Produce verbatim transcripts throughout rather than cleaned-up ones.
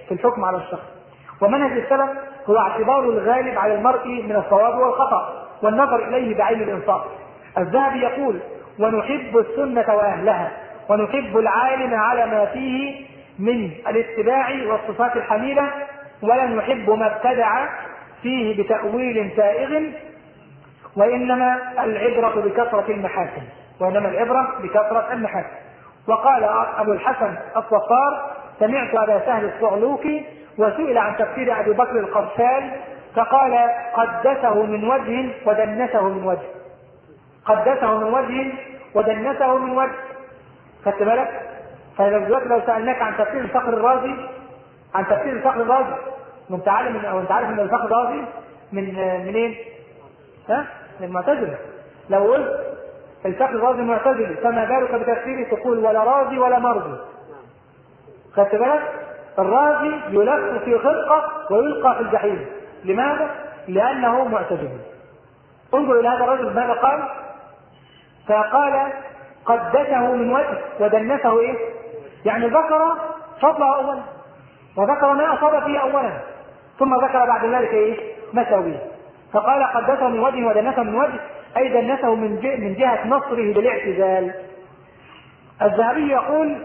في الحكم على الشخص. ومنهج السلف هو اعتبار الغالب على المرء من الصواب والخطأ والنظر إليه بعين الإنصاف. الذهبي يقول: ونحب السنة وأهلها، ونحب العالم على ما فيه من الاتباع والصفات الحميدة، ولا نحب ما ابتدع فيه بتأويل سائغ، وإنما العبرة بكثرة المحاسن وإنما العبرة بكثرة المحاسن. وقال أبو الحسن الصفار: سمعت أبا سهل الصعلوكي وسئل عن تفسير أبي بكر القرشال فقال: قدسه من وجه ودنسه من وجه. قدسه من وجه ودنسه من وجه. خدت بالك؟ فلو سألناك عن تفسير الفخر الرازي عن تفسير الفخر الرازي وانت عارف او انت عارف ان الفخر الرازي من منين؟ ها؟ من المعتزلة. لو قلت الفخر الرازي معتزلي فما بالك بتفسيره تقول ولا رازي ولا مرضي. خدت بالك؟ الرازي يلف في خلقه ويلقى في الجحيم. لماذا؟ لأنه معتزلي. انظر إلى هذا الرجل ماذا قال؟ فقال: قدسه من وجه ودنسه ايه؟ يعني ذكر فضله اولا وذكر ما اصاب فيه اولا ثم ذكر بعد ذلك ايه؟ مساويه. فقال: قدسه من وجه ودنسه من وجه، اي دنسه من من جهه نصره بالاعتزال. الذهبي يقول: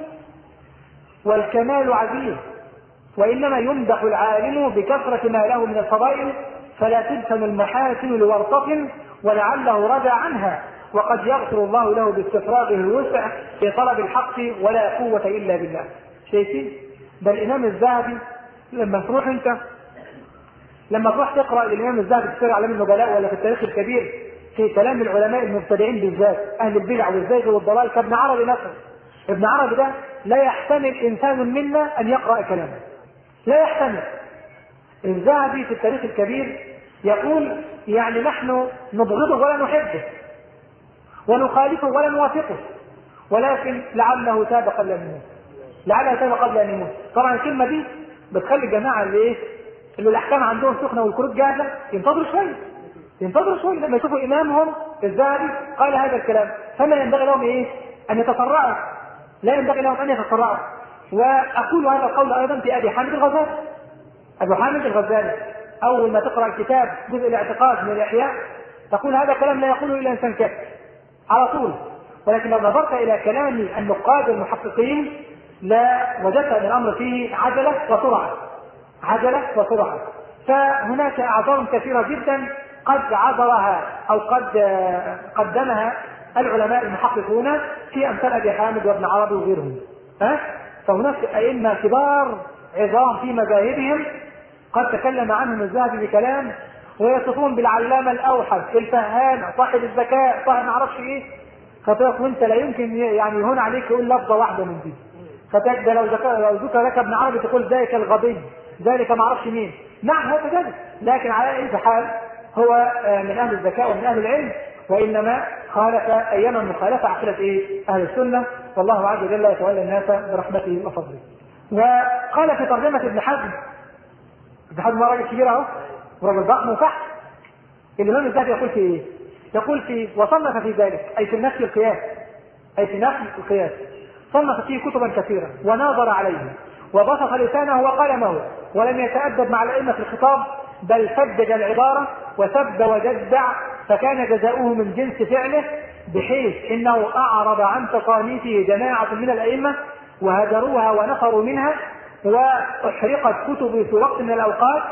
والكمال عزيز، وانما يمدح العالم بكثره ما له من الفضائل، فلا تدفن المحاسن لورطه ولعله رجع عنها، وقد يغفر الله له باستفراغه الوسع في طلب الحق ولا قوة إلا بالله. شايفين؟ ده الإمام الذهبي لما تروح أنت لما تروح تقرأ الإمام الذهبي في سير أعلام النبلاء ولا في التاريخ الكبير في كلام العلماء المبتدعين بالذات أهل البدع والزيغ والضلال كابن عربي مثلا. ابن عربي ده لا يحتمل إنسان منا أن يقرأ كلامه، لا يحتمل. الذهبي في التاريخ الكبير يقول: يعني نحن نبغضه ولا نحبه ونخالفه ولا نوافقه، ولكن لعله تاب قبل ان يموت. لعله تاب قبل ان يموت. طبعا الكلمه دي بتخلي الجماعه اللي ايه؟ اللي الاحكام عندهم سخنه والكروت جاهزه ينتظروا شويه. ينتظروا شويه لما يشوفوا امامهم الذهبي قال هذا الكلام، فما ينبغي لهم ايه؟ ان يتسرعوا. لا ينبغي لهم ان يتسرعوا. واقول هذا القول ايضا في ابي حامد الغزالي. ابو حامد الغزالي اول ما تقرا الكتاب جزء الاعتقاد من الاحياء تقول هذا كلام لا يقوله الا انسان كافر على طول. ولكن لو نظرت الى كلام النقاد المحققين لا وجدت ان الامر فيه عجله وسرعه. عجله وسرعه. فهناك اعذار كثيره جدا قد عذرها او قد قدمها العلماء المحققون في امثال ابي حامد وابن عربي وغيرهم. ها؟ فهناك ائمه كبار عظام في مذاهبهم قد تكلم عنهم الذهبي بكلام ويصفون بالعلامه الاوحد الفهام صاحب الذكاء صاحب ما اعرفش ايه. فتقول وانت لا يمكن يعني يهون عليك يقول لفظه واحده من دي. فتجد لو ذكر لو ذكر لك ابن عربي تقول ذلك الغبي ذلك ما اعرفش مين. نعم هو كذلك، لكن على اي حال هو من اهل الذكاء ومن اهل العلم، وانما خالف ايام المخالفه عقيده ايه؟ اهل السنه، والله عز وجل يتولى الناس برحمته وفضله. وقال في ترجمه ابن حزم، ابن حزم راجل كبير اهو ورجل ضخم وفحم. الامام الذهبي يقول في ايه؟ يقول في وصنف في ذلك اي في نفي القياس اي في نفي القياس صنف فيه كتبا كثيره وناظر عليه وبسط لسانه وقلمه ولم يتأدب مع الائمه في الخطاب، بل فدد العباره وسب وجدع، فكان جزاؤه من جنس فعله، بحيث انه اعرض عن تصانيفه جماعه من الائمه وهجروها ونفروا منها، واحرقت كتبه في وقت من الاوقات،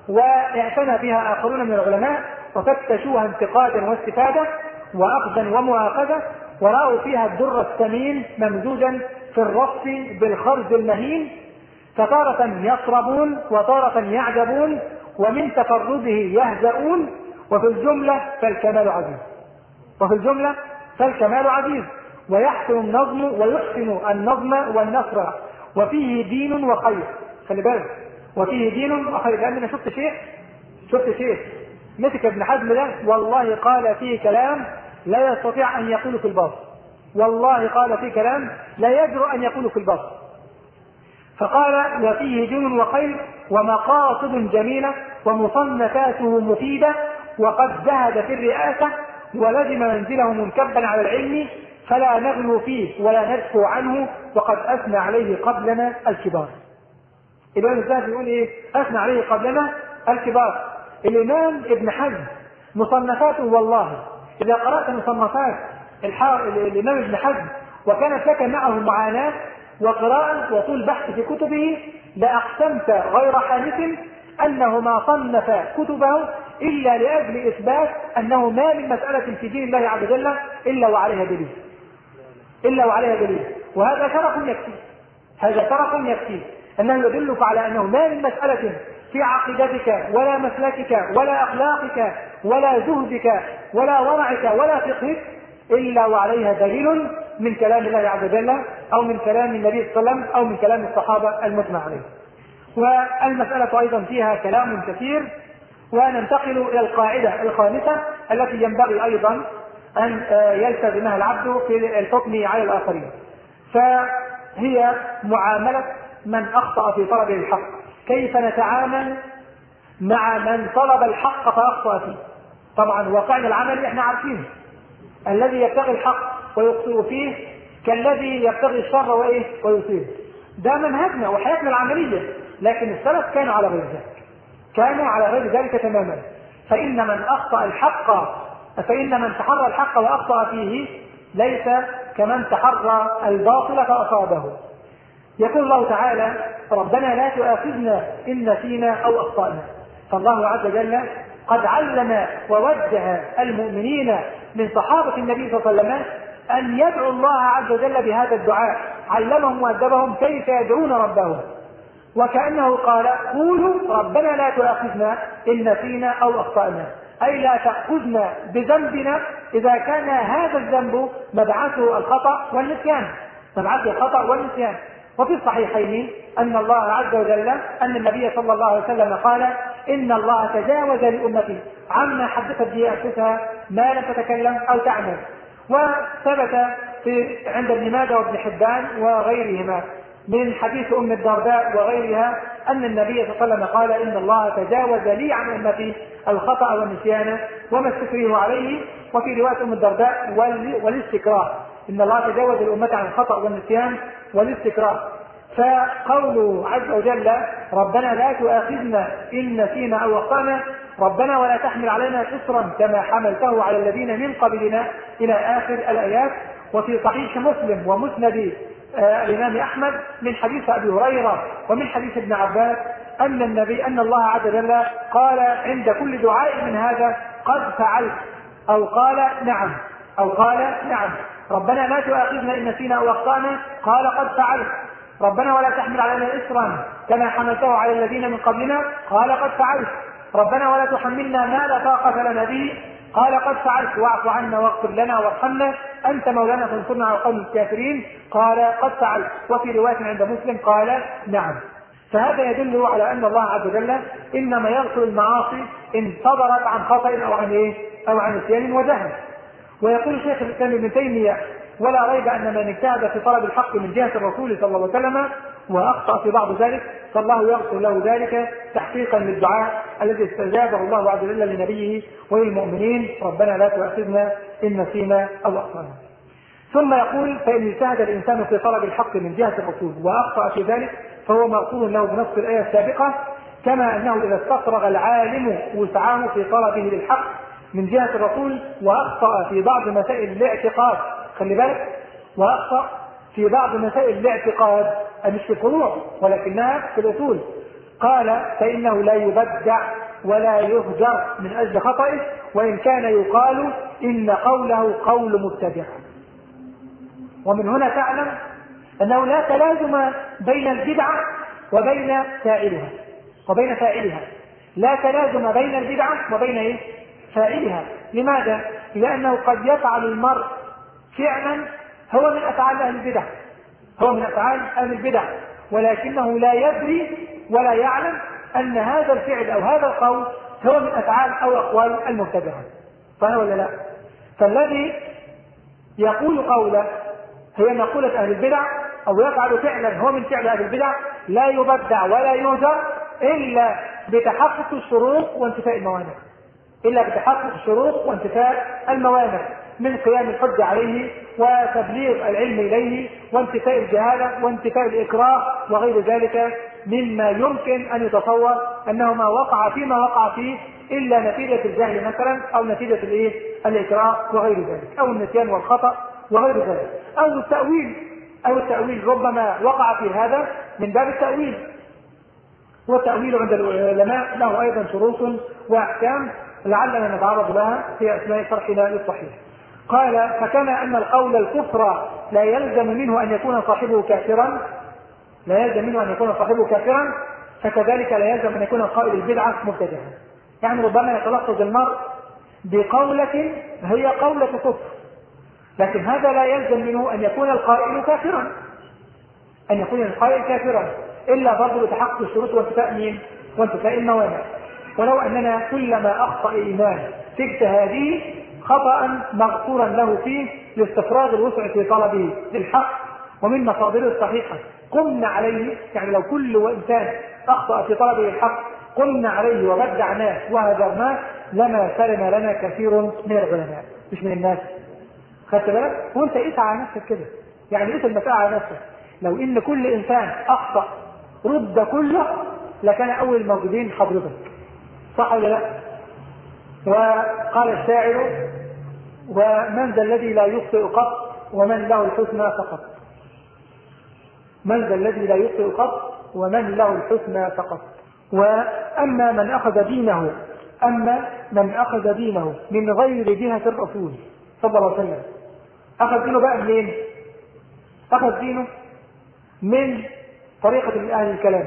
واعتنى بها اخرون من العلماء وفتشوها انتقادا واستفاده واخذا ومؤاخذه، ورأوا فيها الدر الثمين ممزوجا في الرص بالخرز المهين، فتارة يصربون وتارة يعجبون ومن تفرده يهزؤون، وفي الجملة فالكمال عزيز وفي الجملة فالكمال عزيز ويحسن النظم ويحسن النظم والنصر وفيه دين وخير. خلي بالك، وفيه دين وخير. لأن أنا شفت شيء شفت شيء مسك ابن حزم ده والله قال فيه كلام لا يستطيع أن يقول في الباطل، والله قال فيه كلام لا يجرؤ أن يقول في الباطل. فقال وفيه دين وخير ومقاصد جميلة ومصنفاته مفيدة، وقد زهد في الرئاسة ولزم منزله منكبا على العلم، فلا نغلو فيه ولا ندفع عنه، وقد أثنى عليه قبلنا الكبار. الإمام الذهبي يقول إيه؟ أثنى عليه قبلنا الكبار. الإمام ابن حزم مصنفاته والله إذا قرأت مصنفات الإمام ابن حزم وكانت لك معه معاناة وقراءة وطول بحث في كتبه لأقسمت غير حانث أنه ما صنف كتبه إلا لأجل إثبات أنه ما من مسألة في دين الله عز وجل إلا وعليها دليل إلا وعليها دليل وهذا شرف يكفي هذا شرف يكفي أنه يدلك على أنه ما من مسألة في عقيدتك ولا مسلكك ولا أخلاقك ولا زهدك ولا ورعك ولا فقهك إلا وعليها دليل من كلام الله عز وجل أو من كلام النبي صلى الله عليه وسلم أو من كلام الصحابة المجمع عليه. والمسألة أيضا فيها كلام كثير. وننتقل إلى القاعدة الخامسة التي ينبغي أيضا أن يلتزمها العبد في الحكم على الآخرين، فهي معاملة من أخطأ في طلب الحق. كيف نتعامل مع من طلب الحق فأخطأ فيه؟ طبعا واقعنا العملي احنا عارفين الذي يبتغي الحق ويخطئ فيه كالذي يبتغي الشر وايه ويصيب. ده منهجنا وحياتنا العملية، لكن السلف كانوا على غير ذلك كانوا على غير ذلك تماما. فإن من أخطأ الحق فإن من تحرى الحق وأخطأ فيه ليس كمن تحرى الباطل فأصابه. يقول الله تعالى: ربنا لا تؤاخذنا إن نسينا أو أخطأنا. فالله عز وجل قد علم ووجه المؤمنين من صحابة النبي صلى الله عليه وسلم أن يدعوا الله عز وجل بهذا الدعاء، علمهم وأدبهم كيف يدعون ربهم، وكأنه قال: قولوا ربنا لا تؤاخذنا إن نسينا أو أخطأنا، أي لا تأخذنا بذنبنا إذا كان هذا الذنب مبعثه الخطأ والنسيان مبعثه الخطأ والنسيان. وفي الصحيحين أن الله عز وجل أن النبي صلى الله عليه وسلم قال: إن الله تجاوز لأمتي عما حدثت به أنفسها ما لم تتكلم أو تعمل. وثبت في عند ابن ماجه وابن حبان وغيرهما من حديث أم الدرداء وغيرها أن النبي صلى الله عليه وسلم قال: إن الله تجاوز لي عن أمتي الخطأ والنسيان وما استكرهوا عليه. وفي رواية أم الدرداء والاستكراه، إن الله تجاوز الأمة عن الخطأ والنسيان والاستكراه. فقوله عز وجل: ربنا لا تؤاخذنا إن نسينا أو أخطأنا، ربنا ولا تحمل علينا إصرا كما حملته على الذين من قبلنا إلى آخر الآيات. وفي صحيح مسلم ومسند آه الإمام أحمد من حديث أبي هريرة ومن حديث ابن عباس أن النبي أن الله عز وجل قال عند كل دعاء من هذا: قد فعلت، أو قال نعم، أو قال نعم. ربنا لا تؤاخذنا إن نسينا أو أخطأنا، قال قد فعلت. ربنا ولا تحمل علينا إصرا كما حملته على الذين من قبلنا، قال قد فعلت. ربنا ولا تحملنا ما لا طاقة لنا به، قال قد فعلت. واعف عنا واغفر لنا وارحمنا أنت مولانا فانصرنا على القوم الكافرين، قال قد فعلت. وفي رواية عند مسلم قال نعم. فهذا يدل على أن الله عز وجل إنما يغفر المعاصي إن صدرت عن خطأ أو عن إيه أو عن نسيان وجهل. ويقول شيخ الإسلام ابن تيمية: ولا ريب أن من اجتهد في طلب الحق من جهة الرسول صلى الله عليه وسلم وأخطأ في بعض ذلك فالله يغفر له ذلك تحقيقا للدعاء الذي استجابه الله عز وجل لنبيه وللمؤمنين: ربنا لا تؤاخذنا إن نسينا أو أخطأنا. ثم يقول: فإن اجتهد الإنسان في طلب الحق من جهة الرسول وأخطأ في ذلك فهو مغفور له بنص الآية السابقة، كما أنه إذا استفرغ العالم وسعاه في طلبه للحق من جهة الرسول وأخطأ في بعض مسائل الاعتقاد، خلي بالك، وأخطأ في بعض مسائل الاعتقاد مش في الفروع ولكنها في الأصول، قال: فإنه لا يبدع ولا يهجر من أجل خطئه، وإن كان يقال إن قوله قول مبتدع. ومن هنا تعلم أنه لا تلازم بين البدعة وبين فاعلها وبين فاعلها لا تلازم بين البدعة وبين إيه؟ فاعلها. لماذا؟ لأنه قد يفعل المرء فعلا هو من أفعال أهل البدع هو من أفعال أهل البدع ولكنه لا يدري ولا يعلم أن هذا الفعل أو هذا القول هو من أفعال أو أقوال المبتدعة. صحيح ولا لا؟ فالذي يقول قوله هي مقولة أهل البدع أو يفعل فعلا هو من فعل أهل البدع لا يبدع ولا يهجر إلا بتحقق الشروط وانتفاء الموانع إلا بتحقق الشروط وانتفاء الموانع من قيام الحج عليه وتبليغ العلم إليه وانتفاء الجهالة وانتفاء الإكراه وغير ذلك مما يمكن أن يتصور أنه ما وقع فيما وقع فيه إلا نتيجة الجهل مثلا، أو نتيجة الإيه؟ الإكراه وغير ذلك، أو النسيان والخطأ وغير ذلك، أو التأويل أو التأويل ربما وقع في هذا من باب التأويل. والتأويل عند العلماء له أيضا شروط وأحكام لعلنا نتعرض لها في أثناء شرحنا للصحيح. قال: فكما أن القول الكفر لا يلزم منه أن يكون صاحبه كافرا لا يلزم منه أن يكون صاحبه كافرا فكذلك لا يلزم أن يكون قائل البدعة مبتدعا. يعني ربما يتلفظ المرء بقولة هي قولة كفر، لكن هذا لا يلزم منه أن يكون القائل كافرا أن يكون القائل كافرا إلا برضه بتحقق الشروط وانتفاء مين؟ وانتفاء الموانع. ولو أننا كلما أخطأ إيمان في اجتهاده خطأ مغفورا له فيه لاستفراغ الوسع في طلبه للحق ومن مصادره الصحيحة قمنا عليه، يعني لو كل إنسان أخطأ في طلبه الحق قمنا عليه وبدعناه وهجرناه لما سلم لنا كثير من العلماء مش من الناس. خدت بالك؟ وانت قيس على نفسك كده، يعني قيس المسألة على نفسك. لو ان كل انسان اخطأ رد كله لكان اول الموجودين حضرتك، صح ولا لا؟ وقال الشاعر: ومن ذا الذي لا يخطئ قط ومن له الحسنى فقط. من ذا الذي لا يخطئ قط ومن له الحسنى فقط. واما من اخذ دينه اما من اخذ دينه من غير جهة الرسول صلى الله عليه وسلم، اخذ دينه بقى منين؟ اخذ دينه من طريقة اهل الكلام،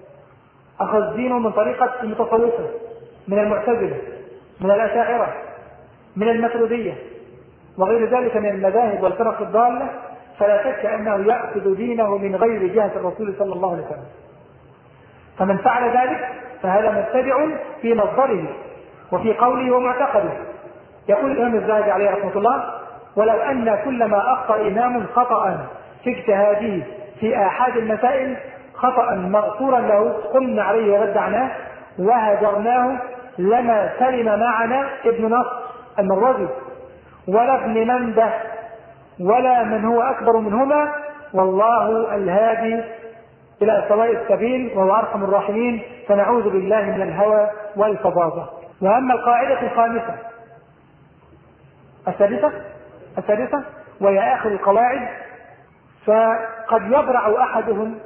اخذ دينه من طريقة المتصوفة، من المعتزلة، من الاشاعرة، من الماتريدية وغير ذلك من المذاهب والفرق الضالة، فلا شك انه يأخذ دينه من غير جهة الرسول صلى الله عليه وسلم. فمن فعل ذلك فهذا مبتدع في مصدره وفي قوله ومعتقده. يقول الإمام الذهبي عليه رحمة الله: ولو أن كلما أخطأ إمام خطأ في اجتهاده في آحاد المسائل خطأ مغفورا له قمنا عليه وردعناه وهجرناه لما سلم معنا ابن نصر المروزي ولا ابن منده ولا من هو أكبر منهما، والله الهادي إلى سواء السبيل وهو أرحم الراحمين، فنعوذ بالله من الهوى والفظاظة. وأما القاعدة الخامسة السادسة السادسة وهي آخر القواعد، فقد يبرع أحدهم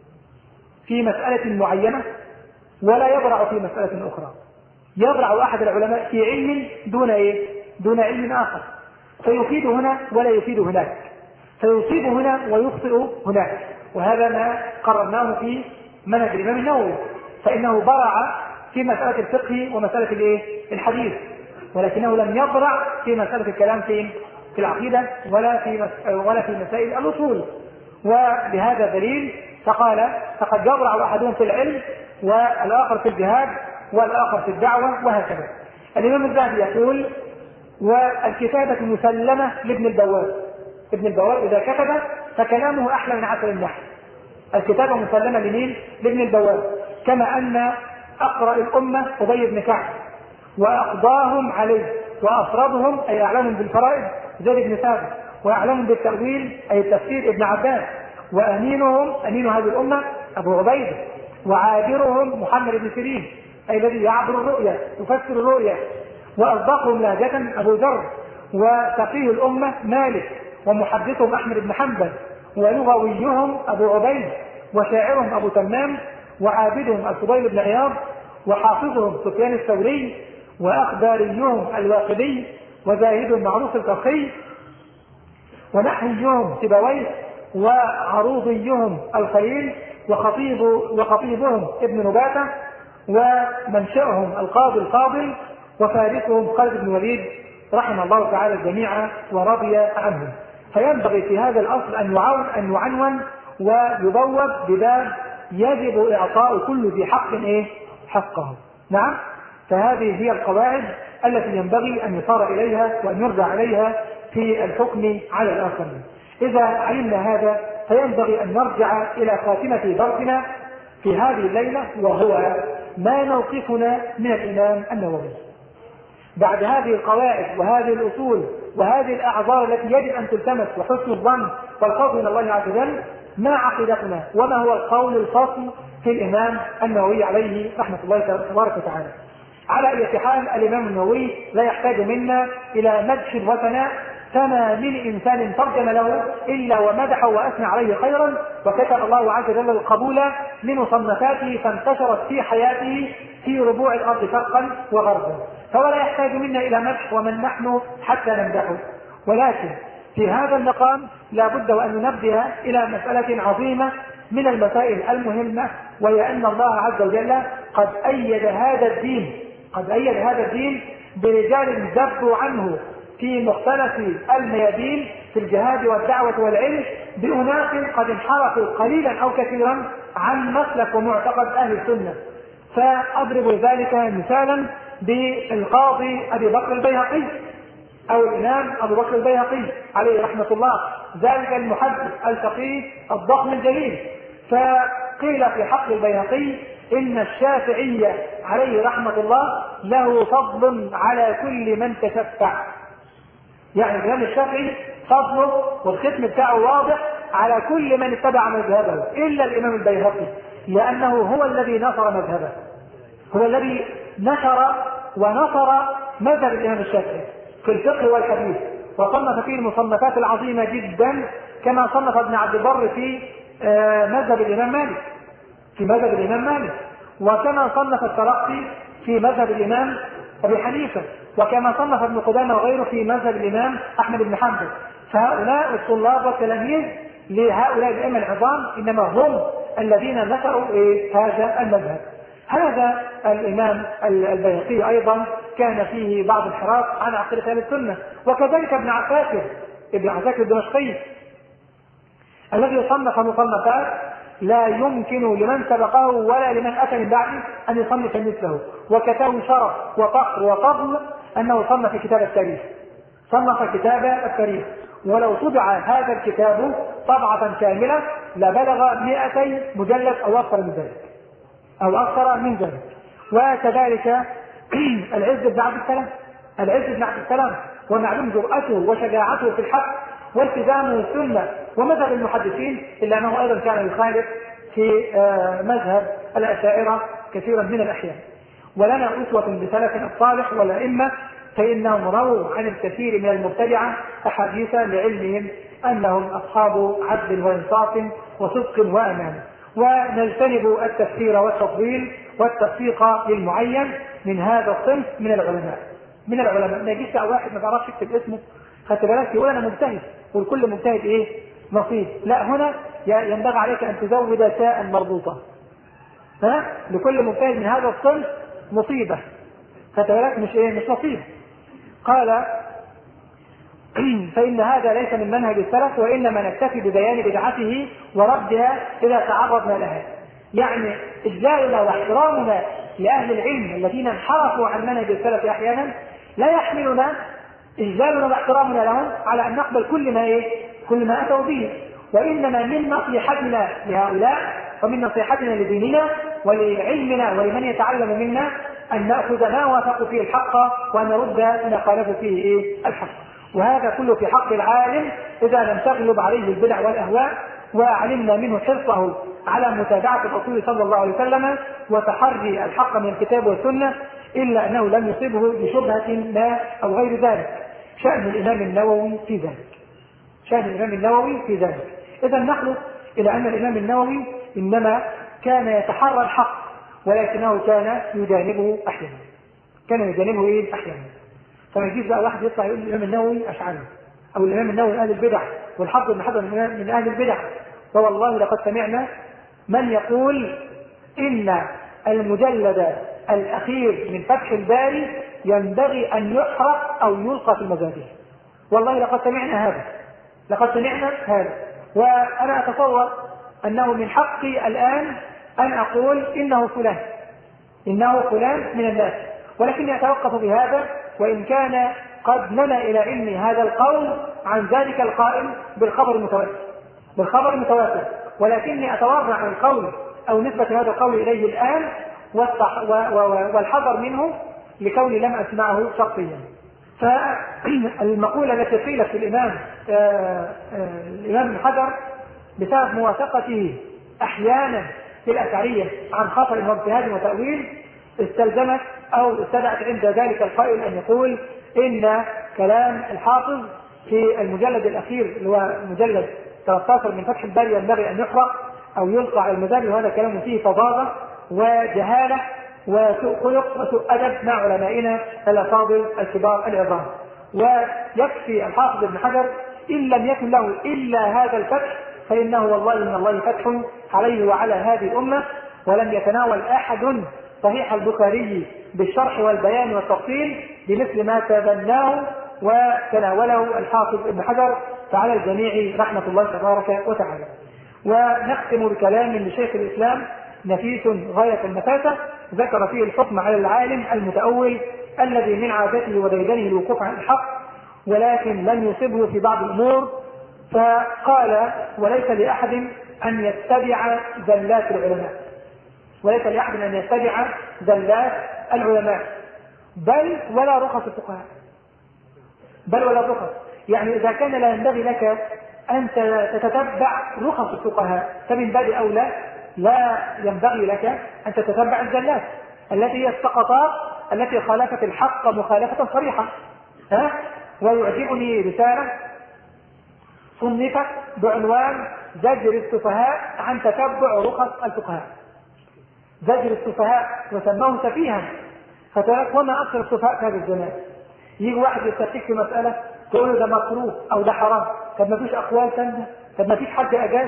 في مسألة معينة ولا يبرع في مسألة أخرى. يبرع أحد العلماء في علم دون إيه؟ دون علم آخر، فيفيد هنا ولا يفيد هناك، فيصيب هنا ويخطئ هناك. وهذا ما قررناه في منهج الإمام النووي، فإنه برع في مسألة الفقه ومسألة الإيه؟ الحديث، ولكنه لم يبرع في مسألة الكلام في في العقيدة ولا في ولا في مسائل الأصول. وبهذا دليل فقال: فقد يبرع أحدهم في العلم والآخر في الجهاد والآخر في الدعوة، وهكذا. الإمام الذهبي يقول: والكتابة مسلمة لابن البواب. ابن البواب إذا كتب فكلامه أحلى من عسل النحل. الكتابة مسلمة لمين؟ لابن البواب. كما أن أقرأ الأمة أبي بن كعب وأقضاهم عليه وأفرضهم أي أعلمهم بالفرائض زيد بن ثابت، وأعلمهم بالتأويل أي التفسير ابن عباس، وأمينهم أمين هذه الأمة أبو عبيدة، وعابرهم محمد بن سيرين أي الذي يعبر الرؤيا يفسر الرؤيا، وأصدقهم لهجة أبو ذر، وفقيه الأمة مالك، ومحدثهم أحمد بن حنبل، ولغويهم أبو عبيد، وشاعرهم أبو تمام، وعابدهم الفضيل بن عياض، وحافظهم سفيان الثوري، وأخباريهم الواقدي، وزاهدهم معروف الفقيه، ونحويهم سيبويه، وعروضيهم الخليل، وخطيب وخطيبهم ابن نباتة، ومنشأهم القاضي الفاضل، وفارسهم خالد بن وليد رحم الله تعالى الجميع ورضي عنهم. فينبغي في هذا الأصل أن يعون أن يعنون ويبوب بباب يجب إعطاء كل ذي حق إيه؟ حقه. نعم، فهذه هي القواعد التي ينبغي أن يصار إليها وأن يرجع عليها في الحكم على الآخرين. إذا علمنا هذا فينبغي أن نرجع إلى خاتمة درسنا في هذه الليلة، وهو ما موقفنا من الإمام النووي. بعد هذه القواعد وهذه الأصول وهذه الأعذار التي يجب أن تلتمس وحسن الظن والخوف من الله عز وجل، ما عقيدتنا وما هو القول الفاصل في الإمام النووي عليه رحمة الله تبارك وتعالى؟ على أي حال الإمام النووي لا يحتاج منا إلى مدح وثناء، فما من إنسان ترجم له إلا ومدح وأثنى عليه خيرا، وكتب الله عز وجل القبول لمصنفاته فانتشرت في حياته في ربوع الأرض شرقا وغربا، فولا يحتاج منا إلى مدح ومن نحن حتى نمدحه. ولكن في هذا المقام لا بد وأن ننبه إلى مسألة عظيمة من المسائل المهمة، وهي أن الله عز وجل قد أيد هذا الدين قد أيد هذا الدين برجال ذبوا عنه في مختلف الميادين في الجهاد والدعوة والعلم، بأناس قد انحرفوا قليلا أو كثيرا عن مسلك ومعتقد أهل السنة. فأضرب ذلك مثالا بالقاضي أبي بكر البيهقي أو الإمام أبو بكر البيهقي عليه رحمة الله، ذلك المحدث الفقيه الضخم الجليل. فقيل في حق البيهقي إن الشافعي عليه رحمة الله له فضل على كل من تشفع، يعني الإمام الشافعي فضله والختم بتاعه واضح على كل من اتبع مذهبه إلا الإمام البيهقي، لأنه هو الذي نصر مذهبه، هو الذي نشر ونصر مذهب الإمام الشافعي في الفقه والحديث، وصنف فيه المصنفات العظيمة جدا، كما صنف ابن عبد البر في مذهب الإمام مالك في مذهب الإمام مالك وكما صنف الترقي في مذهب الإمام أبي حنيفة، وكما صنف ابن قدامة وغيره في مذهب الإمام أحمد بن حنبل. فهؤلاء الطلاب والتلاميذ لهؤلاء الأئمة العظام إنما هم الذين نشروا هذا المذهب. هذا الإمام البيهقي أيضا كان فيه بعض الحراك عن عقيدة أهل السنة، وكذلك ابن عساكر ابن عساكر الدمشقي الذي صنف مصنفات لا يمكن لمن سبقه ولا لمن أتى من بعده أن يصنف مثله، وكتاب شرف وفخر وفضل أنه صنف كتاب التاريخ صنف كتاب التاريخ ولو طبع هذا الكتاب طبعة كاملة لبلغ مئتي مجلد أو أكثر من ذلك أو أكثر من ذلك. وكذلك العز بن عبد السلام العز بن عبد السلام ومعلوم جرأته وشجاعته في الحق والتزامه السنة ومذهب المحدثين، إلا أنه أيضا كان يخالف في مذهب الأشاعرة كثيرا من الأحيان. ولنا أسوة بسلف الصالح والأئمة، فإنهم رووا عن الكثير من المبتدعة أحاديث لعلمهم أنهم أصحاب عدل وإنصاف وصدق وأمانة. ونجتنب التفسير والتفضيل والتفسيق للمعين من هذا الصنف من العلماء من العلماء ما يجيش واحد ما تعرفش يكتب اسمه خدت بالك يقول أنا مجتهد، والكل مجتهد إيه نصيب. لا، هنا ينبغي عليك أن تزود تاء مربوطة، ها لكل مجتهد من هذا الصنف مصيبة، خدت بالك مش إيه مش نصيب. قال فإن هذا ليس من منهج السلف، وإنما نكتفي ببيان بدعته وردها إذا تعرضنا لها. يعني إجلالنا واحترامنا لأهل العلم الذين انحرفوا عن منهج السلف أحيانا لا يحملنا إجلالنا واحترامنا لهم على أن نقبل كل ما إيه كل ما أتوا به، وإنما من نصيحتنا لهؤلاء ومن نصيحتنا لديننا ولعلمنا ولمن يتعلم منا أن نأخذ ما وافق فيه الحق وأن نرد ما خالف فيه إيه الحق. وهذا كله في حق العالم إذا لم تغلب عليه البدع والأهواء، وعلمنا منه حرصه على متابعة الرسول صلى الله عليه وسلم وتحري الحق من الكتاب والسنة، إلا أنه لم يصيبه بشبهة ما أو غير ذلك. شأن الإمام النووي في ذلك شأن الإمام النووي في ذلك إذا نحن إلى أن الإمام النووي إنما كان يتحرى الحق، ولكنه كان يجانبه أحيانا كان يجانبه إيه أحيانا فما يجيز بقى واحد يطلع يقول الإمام النووي أشعري أو الإمام النووي من أهل البدع والحظ بن حضر من أهل البدع. فوالله لقد سمعنا من يقول إن المجلد الأخير من فتح الباري ينبغي أن يحرق أو يلقى في المزابل. والله لقد سمعنا هذا لقد سمعنا هذا وأنا أتصور أنه من حقي الآن أن أقول إنه فلان إنه فلان من الناس، ولكني أتوقف بهذا وإن كان قد نما إلى علمي هذا القول عن ذلك القائل بالخبر المتواتر بالخبر المتواتر ولكني أتورع عن القول أو نسبة هذا القول إليه الآن والحذر منه، لكوني لم أسمعه شخصيا. فالمقولة التي قيلت في الإمام الإمام ابن حجر بسبب موافقته أحيانا في الأشعرية عن خطأ واجتهاد وتأويل استلزمت أو استدعت عند ذلك القائل أن يقول إن كلام الحافظ في المجلد الأخير اللي هو مجلد ثلاثة عشر من فتح الباري ينبغي أن يحرق أو يلقى على المدار، وهذا كلام فيه فظاظة وجهالة وسوء خلق وسوء أدب مع علمائنا الأفاضل الكبار العظام. ويكفي الحافظ ابن حجر إن لم يكن له إلا هذا الفتح فإنه والله من الله فتح عليه وعلى هذه الأمة، ولم يتناول أحد صحيح البخاري بالشرح والبيان والتفصيل بمثل ما تبناه وتناوله الحافظ ابن حجر، فعلى الجميع رحمة الله تبارك وتعالى. ونختم بكلام لشيخ الإسلام نفيس غاية النفاسة ذكر فيه الحكم على العالم المتأول الذي من عادته وديدنه الوقوف عن الحق ولكن لم يصبه في بعض الأمور، فقال وليس لأحد أن يتبع زلات العلماء، وليس لأحد أن يتبع زلات العلماء بل ولا رخص الفقهاء، بل ولا رخص. يعني إذا كان لا ينبغي لك أن تتتبع رخص الفقهاء فمن باب أولى لا ينبغي لك أن تتتبع الزلات التي هي السقطات التي خالفت الحق مخالفة صريحة. ها؟ ويعجبني رسالة صنفت بعنوان زجر السفهاء عن تتبع رخص الفقهاء. زجر السفهاء وسموه سفيها، فترك وما أكثر السفهاء في هذا الزمان. يجي واحد يستفتيك في مسألة تقول له ده مكروه أو ده حرام، طب ما فيش أقوال ثانية، طب ما فيش حد أجاز.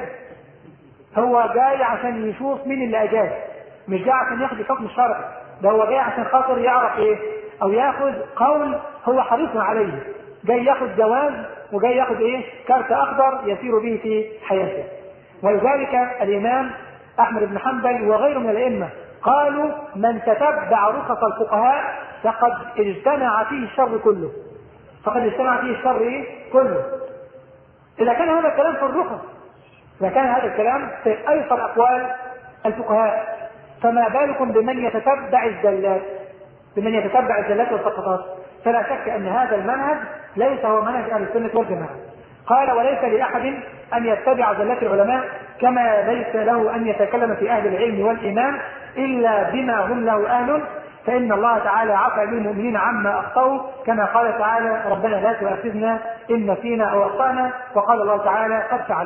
هو جاي عشان يشوف مين اللي أجاز، مش جاي عشان ياخد الحكم الشرعي، ده هو جاي عشان خاطر يعرف إيه أو ياخد قول هو حريص عليه، جاي ياخد جواز وجاي ياخد إيه كارت أخضر يسير به في حياته. ولذلك الإمام أحمد بن حنبل وغيره من الأئمة قالوا من تتبع رخص الفقهاء فقد اجتمع فيه الشر كله، فقد اجتمع فيه الشر إيه؟ كله. إذا كان هذا الكلام في الرخص، إذا كان هذا الكلام في أيسر أقوال الفقهاء، فما بالكم بمن يتتبع الزلات، بمن يتتبع الزلات والسقطات؟ فلا شك أن هذا المنهج ليس هو منهج أهل السنة والجماعة. قال وليس لأحد أن يتبع زلات العلماء كما ليس له أن يتكلم في أهل العلم والإيمان إلا بما هم له أهل، فإن الله تعالى عفى للمؤمنين عما أخطأوا كما قال تعالى ربنا لا تؤاخذنا إن نسينا أو أخطأنا، وقال الله تعالى قد فعلت.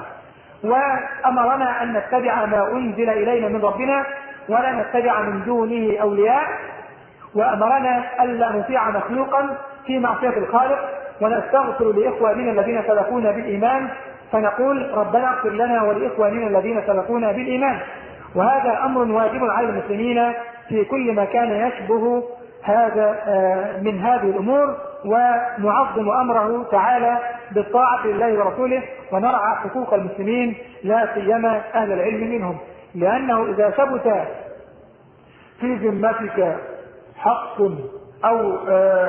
وأمرنا أن نتبع ما أنزل إلينا من ربنا ولا نتبع من دونه أولياء، وأمرنا ألا نطيع مخلوقا في معصية الخالق، ونستغفر لإخواننا الذين سبقونا بالإيمان فنقول ربنا اغفر لنا ولإخواننا الذين سبقونا بالإيمان. وهذا أمر واجب على المسلمين في كل ما كان يشبه هذا من هذه الأمور، ونعظم أمره تعالى بالطاعة لله ورسوله ونرعى حقوق المسلمين لا سيما أهل العلم منهم، لأنه إذا ثبت في ذمتك حق أو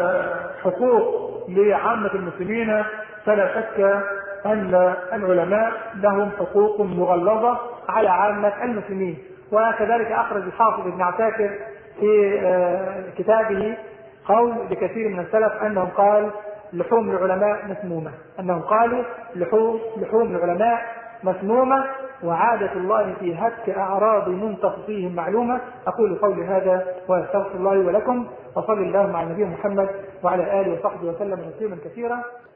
حقوق لعامة المسلمين فلا شك أن العلماء لهم حقوق مغلظة على عامة المسلمين. وكذلك أخرج الحافظ ابن عساكر في كتابه قول لكثير من السلف أنهم قال لحوم العلماء مسمومة، أنهم قالوا لحوم, لحوم العلماء مسمومة وعادة الله في هتك أعراض منتصفيهم معلومة. أقول قولي هذا وأستغفر الله ولكم، وصلى الله على نبينا محمد وعلى آله وصحبه وسلم تسليما كثيرا.